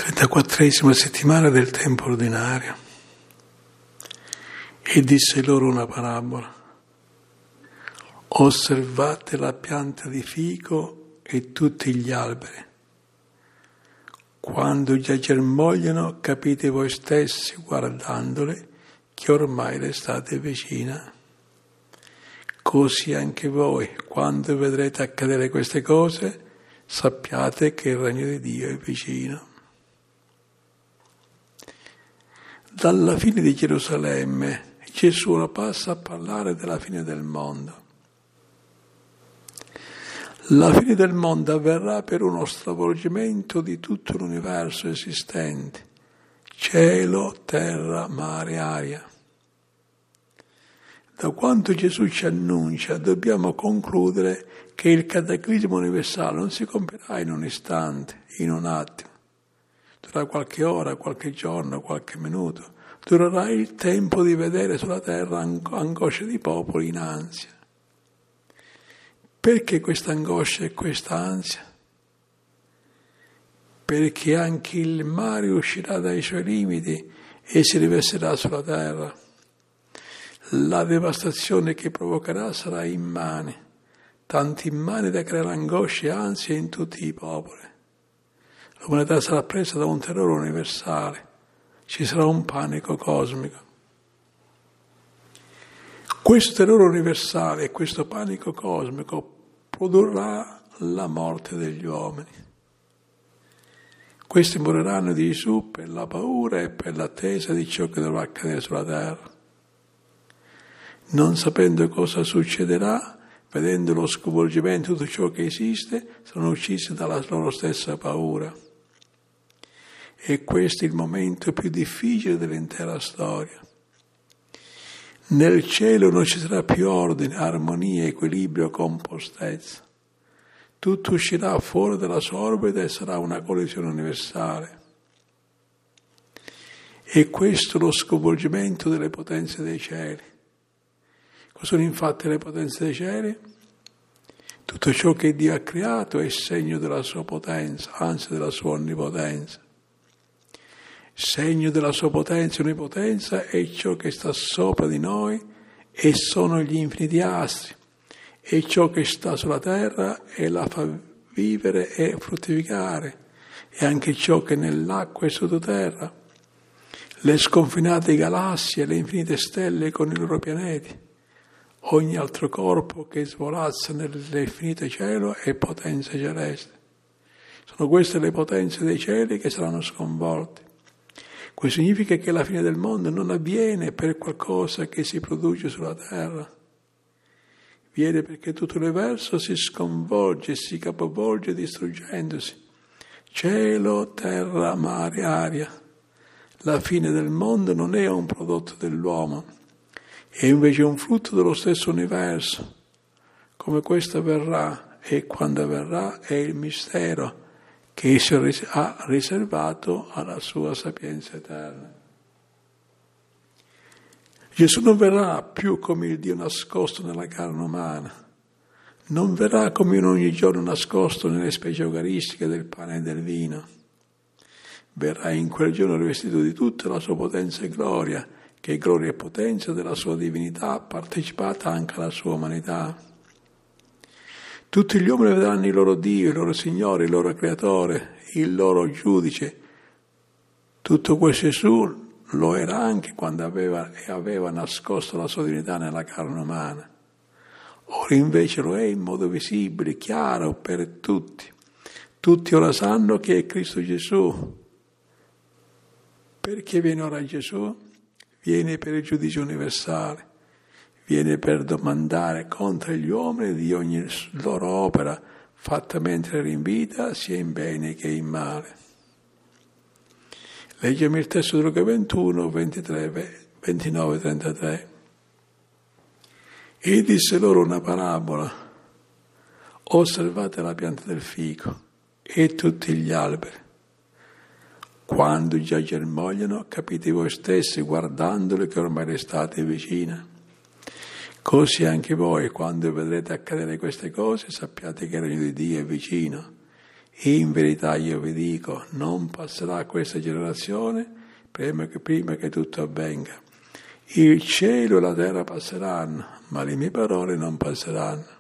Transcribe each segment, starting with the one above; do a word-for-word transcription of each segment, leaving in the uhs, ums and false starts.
trentaquattresima settimana del tempo ordinario. E disse loro una parabola. Osservate la pianta di fico e tutti gli alberi. Quando già germogliano, capite voi stessi, guardandole, che ormai l'estate è vicina. Così anche voi, quando vedrete accadere queste cose, sappiate che il regno di Dio è vicino. Dalla fine di Gerusalemme, Gesù ora passa a parlare della fine del mondo. La fine del mondo avverrà per uno stravolgimento di tutto l'universo esistente, cielo, terra, mare, aria. Da quanto Gesù ci annuncia, dobbiamo concludere che il cataclisma universale non si compierà in un istante, in un attimo. Durerà qualche ora, qualche giorno, qualche minuto. Durerà il tempo di vedere sulla terra angosce di popoli in ansia. Perché questa angoscia e questa ansia? Perché anche il mare uscirà dai suoi limiti e si riverserà sulla terra. La devastazione che provocherà sarà immane, tanto immane da creare angoscia e ansia in tutti i popoli. L'umanità sarà presa da un terrore universale, ci sarà un panico cosmico. Questo terrore universale e questo panico cosmico produrrà la morte degli uomini. Questi moriranno di Gesù per la paura e per l'attesa di ciò che dovrà accadere sulla terra. Non sapendo cosa succederà, vedendo lo sconvolgimento di tutto ciò che esiste, saranno uccisi dalla loro stessa paura. E questo è il momento più difficile dell'intera storia. Nel cielo non ci sarà più ordine, armonia, equilibrio, compostezza. Tutto uscirà fuori dalla sua orbita e sarà una collisione universale. E questo è lo sconvolgimento delle potenze dei cieli. Cosa sono infatti le potenze dei cieli? Tutto ciò che Dio ha creato è segno della sua potenza, anzi della sua onnipotenza. Segno della sua potenza e onnipotenza è ciò che sta sopra di noi e sono gli infiniti astri, e ciò che sta sulla terra e la fa vivere e fruttificare, e anche ciò che nell'acqua è sottoterra, le sconfinate galassie, le infinite stelle con i loro pianeti, ogni altro corpo che svolazza nell'infinito cielo è potenza celeste. Sono queste le potenze dei cieli che saranno sconvolte. Questo significa che la fine del mondo non avviene per qualcosa che si produce sulla terra. Viene perché tutto l'universo si sconvolge, si capovolge distruggendosi. Cielo, terra, mare, aria. La fine del mondo non è un prodotto dell'uomo, è invece un frutto dello stesso universo. Come questo avverrà e quando avverrà è il mistero che esso ha riservato alla sua sapienza eterna. Gesù non verrà più come il Dio nascosto nella carne umana, non verrà come in ogni giorno nascosto nelle specie eucaristiche del pane e del vino. Verrà in quel giorno rivestito di tutta la sua potenza e gloria, che è gloria e potenza della sua divinità, partecipata anche alla sua umanità. Tutti gli uomini vedranno il loro Dio, il loro Signore, il loro Creatore, il loro Giudice. Tutto questo Gesù lo era anche quando aveva, aveva nascosto la sua divinità nella carne umana. Ora invece lo è in modo visibile, chiaro per tutti. Tutti ora sanno che è Cristo Gesù. Perché viene ora Gesù? Viene per il giudizio universale. Viene per domandare contro gli uomini di ogni loro opera, fatta mentre era in vita, sia in bene che in male. Leggiamo il testo di Luca ventuno, ventitré, ventinove, trentatré. E disse loro una parabola. Osservate la pianta del fico e tutti gli alberi. Quando già germogliano, capite voi stessi, guardandoli, che ormai l'estate è vicina. Così anche voi, quando vedrete accadere queste cose, sappiate che il regno di Dio è vicino. In verità io vi dico, non passerà questa generazione prima che, prima che tutto avvenga. Il cielo e la terra passeranno, ma le mie parole non passeranno.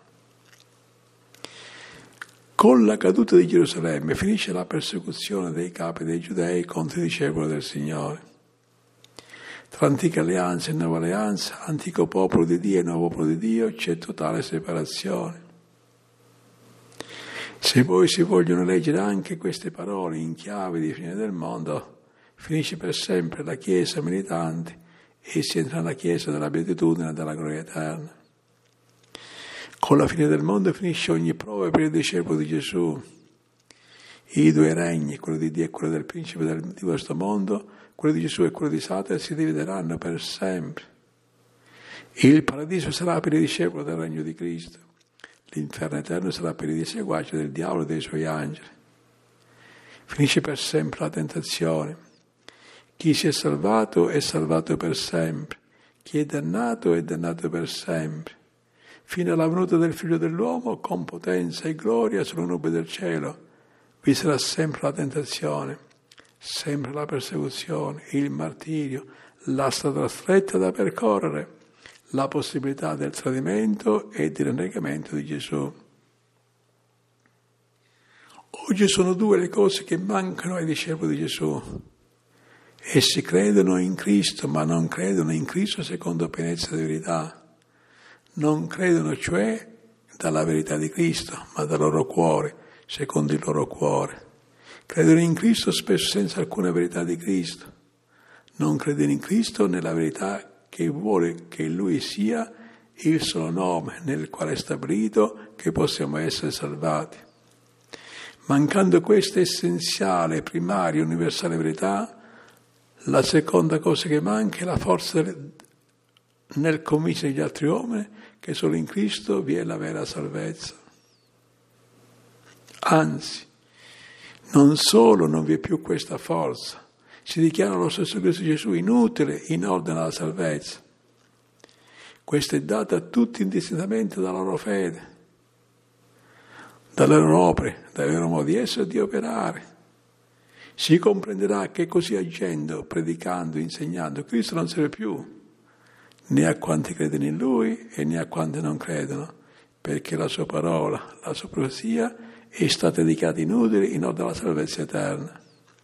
Con la caduta di Gerusalemme finisce la persecuzione dei capi dei giudei contro i discepoli del Signore. Tra antica alleanza e nuova alleanza, antico popolo di Dio e nuovo popolo di Dio, c'è totale separazione. Se poi si vogliono leggere anche queste parole in chiave di fine del mondo, finisce per sempre la Chiesa militante e si entra nella Chiesa della beatitudine e della gloria eterna. Con la fine del mondo finisce ogni prova per il discepolo di Gesù. I due regni, quello di Dio e quello del principe del, di questo mondo, quello di Gesù e quello di Satana, si divideranno per sempre. Il paradiso sarà per i discepoli del regno di Cristo. L'inferno eterno sarà per i seguaci del diavolo e dei suoi angeli. Finisce per sempre la tentazione. Chi si è salvato è salvato per sempre. Chi è dannato è dannato per sempre. Fino alla venuta del Figlio dell'uomo, con potenza e gloria sulle nubi del cielo, vi sarà sempre la tentazione, sempre la persecuzione, il martirio, la strada stretta da percorrere, la possibilità del tradimento e del rinnegamento di Gesù. Oggi sono due le cose che mancano ai discepoli di Gesù. Essi credono in Cristo, ma non credono in Cristo secondo pienezza di verità. Non credono cioè dalla verità di Cristo, ma dal loro cuore, secondo il loro cuore. Credono in Cristo spesso senza alcuna verità di Cristo. Non credono in Cristo nella verità che vuole che Lui sia il solo nome nel quale è stabilito che possiamo essere salvati. Mancando questa essenziale, primaria, universale verità, la seconda cosa che manca è la forza del, nel convincere gli altri uomini che solo in Cristo vi è la vera salvezza. Anzi, non solo non vi è più questa forza, si dichiara lo stesso Cristo Gesù inutile in ordine alla salvezza. Questo è dato a tutti indistintamente dalla loro fede, dalle loro opere, dal loro modo di essere e di operare. Si comprenderà che così agendo, predicando, insegnando, Cristo non serve più né a quanti credono in Lui e né a quanti non credono, perché la sua parola, la sua profezia è stata dedicata inutile in ordine alla salvezza eterna.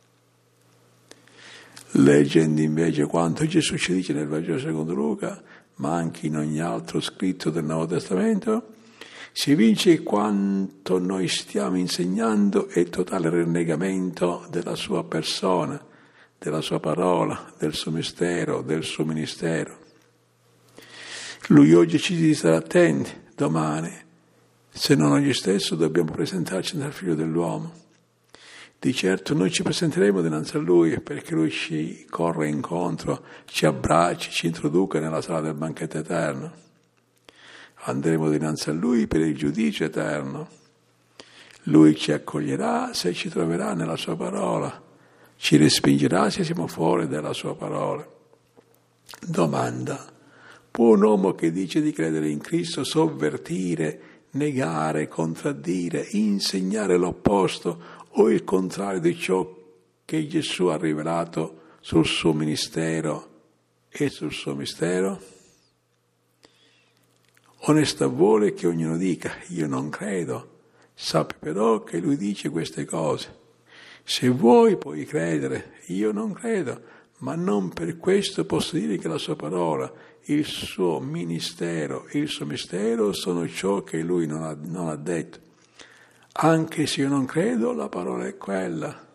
Leggendo invece quanto Gesù ci dice nel Vangelo secondo Luca, ma anche in ogni altro scritto del Nuovo Testamento, si evince quanto noi stiamo insegnando è il totale rinnegamento della sua persona, della sua parola, del suo mistero, del suo ministero. Lui oggi ci dice di stare attenti, domani, se non oggi stesso, dobbiamo presentarci nel Figlio dell'uomo. Di certo noi ci presenteremo dinanzi a Lui perché Lui ci corre incontro, ci abbracci, ci introduca nella sala del banchetto eterno. Andremo dinanzi a Lui per il giudizio eterno. Lui ci accoglierà se ci troverà nella Sua parola, ci respingerà se siamo fuori dalla Sua parola. Domanda: può un uomo che dice di credere in Cristo sovvertire, negare, contraddire, insegnare l'opposto o il contrario di ciò che Gesù ha rivelato sul suo ministero e sul suo mistero? Onesta vuole che ognuno dica: io non credo, sappi però che Lui dice queste cose. Se vuoi puoi credere, io non credo, ma non per questo posso dire che la sua parola, il suo ministero e il suo mistero sono ciò che Lui non ha, non ha detto. Anche se io non credo, la parola è quella.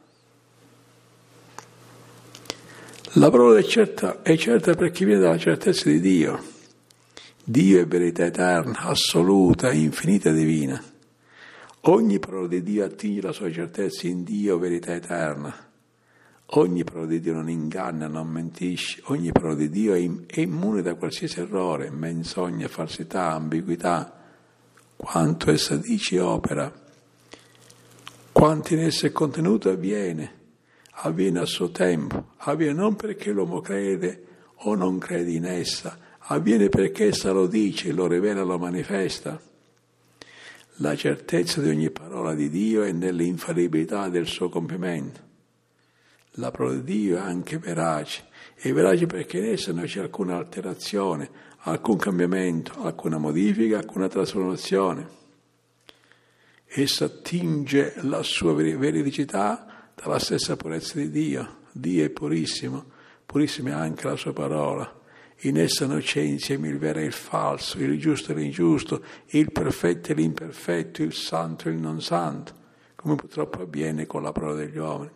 La parola è certa, è certa per chi viene dalla certezza di Dio. Dio è verità eterna, assoluta, infinita e divina. Ogni parola di Dio attinge la sua certezza in Dio, verità eterna. Ogni parola di Dio non inganna, non mentisce. Ogni parola di Dio è immune da qualsiasi errore, menzogna, falsità, ambiguità. Quanto essa dice e opera. Quanto in essa è contenuto avviene. Avviene a suo tempo. Avviene non perché l'uomo crede o non crede in essa. Avviene perché essa lo dice, lo rivela, lo manifesta. la certezza di ogni parola di Dio è nell'infallibilità del suo compimento. La parola di Dio è anche verace, è verace perché in essa non c'è alcuna alterazione, alcun cambiamento, alcuna modifica, alcuna trasformazione. Essa attinge la sua veridicità dalla stessa purezza di Dio. Dio è purissimo, purissima è anche la sua parola. In essa non c'è insieme il vero e il falso, il giusto e l'ingiusto, il perfetto e l'imperfetto, il santo e il non santo, come purtroppo avviene con la parola degli uomini.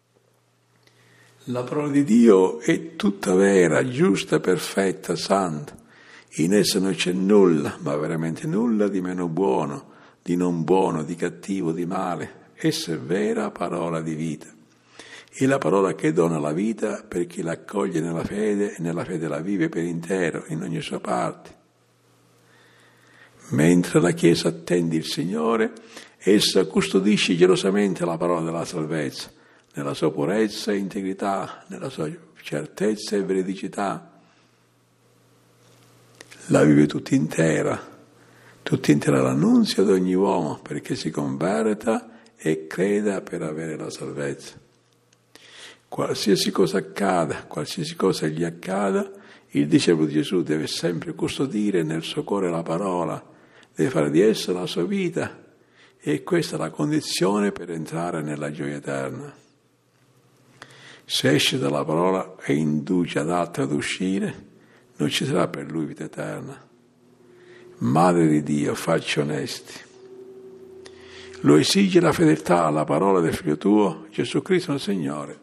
La parola di Dio è tutta vera, giusta, perfetta, santa. In essa non c'è nulla, ma veramente nulla di meno buono, di non buono, di cattivo, di male. Essa è vera parola di vita. È la parola che dona la vita per chi la accoglie nella fede e nella fede la vive per intero, in ogni sua parte. Mentre la Chiesa attende il Signore, essa custodisce gelosamente la parola della salvezza, nella sua purezza e integrità, nella sua certezza e veridicità. La vive tutta intera, tutta intera l'annunzio ad ogni uomo, perché si converta e creda per avere la salvezza. Qualsiasi cosa accada, qualsiasi cosa gli accada, il discepolo di Gesù deve sempre custodire nel suo cuore la parola, deve fare di essa la sua vita, e questa è la condizione per entrare nella gioia eterna. Se esce dalla parola e induce ad altri ad uscire, non ci sarà per lui vita eterna. Madre di Dio, facci onesti. Lo esige la fedeltà alla parola del Figlio tuo, Gesù Cristo il Signore.